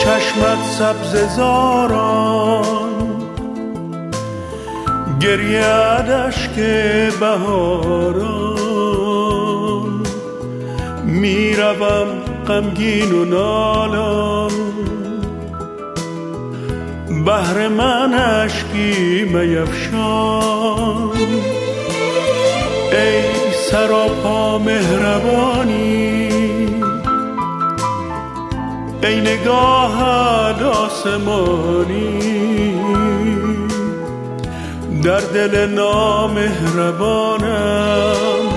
چشمت سبز زاران، گریه‌اش که بهاران. میروم غمگین و نالان، بهر من اشکی میفشان. ای سراپا مهربانی، ای نگاهت آسمانی، در دل نامهربانم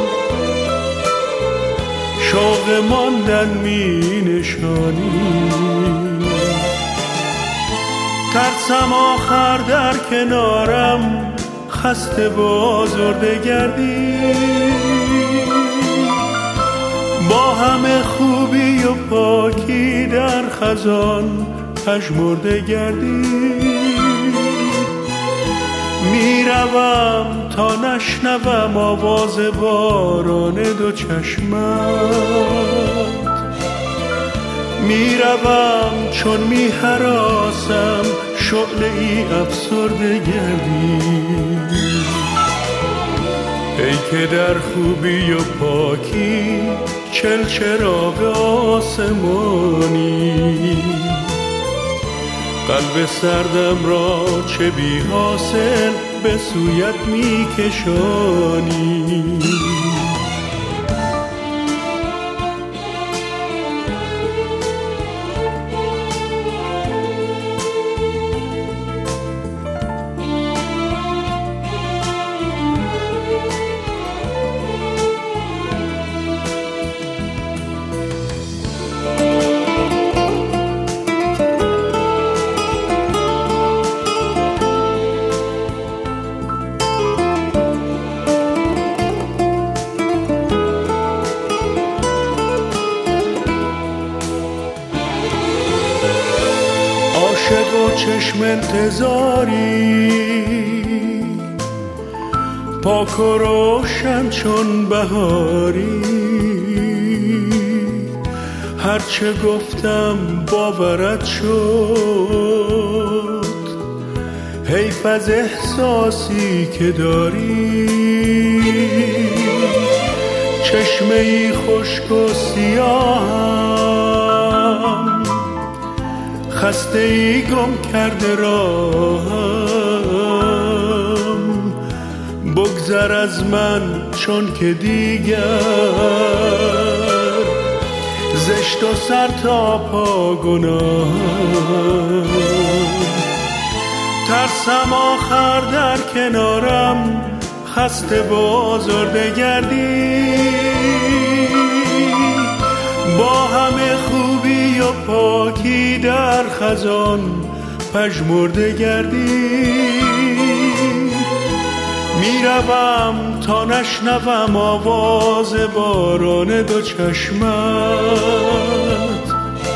شوق ماندن می نشانی. ترسم آخر در کنارم خسته و آزرده گردی، با همه خوبی و پاکی در خزان پژمرده گردی. میروم تا نشنوم آواز باران دو چشمت، میروم چون میهراسم شعله ای افسرده گردی. ای که در خوبی و پاکی چل چراغ آسمانی، قلب سردم را چه بی حاصل به سویت می کشانی. عاشق و چشم انتظاری، پاک و روشن چون بهاری. هرچه گفتم باورت شد، حیف از احساسی که داری. چشمه ای خشک و سیاهم، خسته ای گم کرده راهم. بگذر از من چون که دیگر زشت و سر تا پا گناهم. ترسم آخر در کنارم خسته و آزرده گردی، با همه خوبی و پاکی در خزان پژمرده گردی. میروم تا نشنوم آواز باران دو چشمت،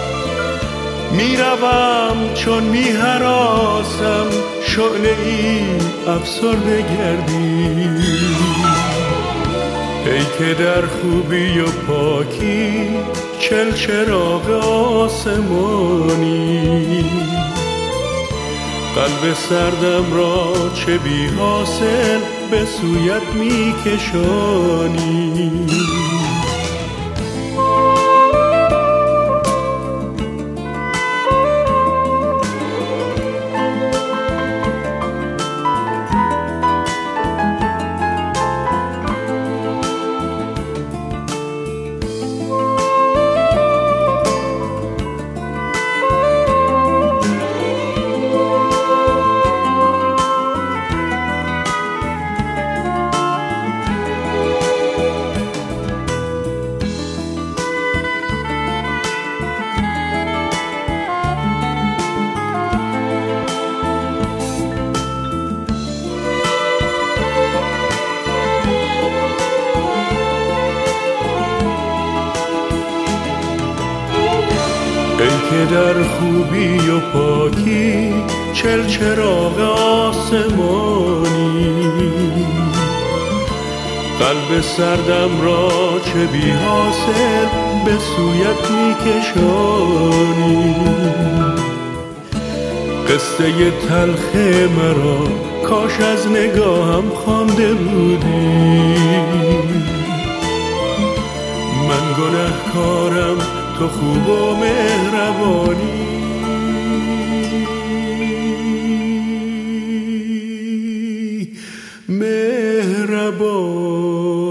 میروم چون میهراسم شعله ای افسرده گردی. ای که در خوبی و پاکی چل چراغ آسمانی، قلب سردم را چه بی حاصل به سویت می کشانی. ای که در خوبی و پاکی چل چراغ آسمانی، قلب سردم را چه بی حاصل به سویت می کشانی. قصه تلخ مرا کاش از نگاهم خوانده بودی. من گنهکارم، تو خوب و مهربانی. مهربانی